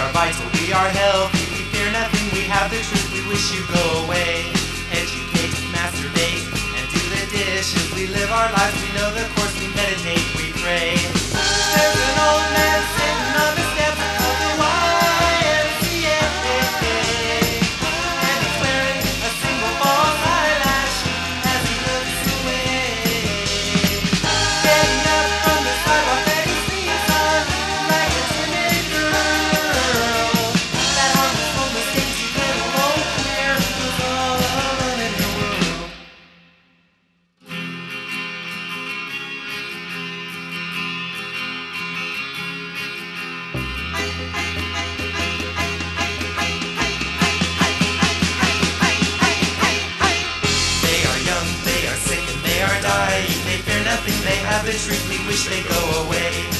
are vital, we are healthy, we fear nothing, we have the truth, we wish you go away. Educate, masturbate, and do the dishes. We live our lives, we know the course, we meditate, we pray. There's an old man sitting on the steps of the YMCA, and he's wearing a single false eyelash as he looks away. Getting up from the sidewalk that he sleeps on like a timid girl. That harmless, homeless, dainty little old queer who's all alone in her world. They are young, they are sick, and they are dying. They fear nothing, they have the truth, we wish they'd go away.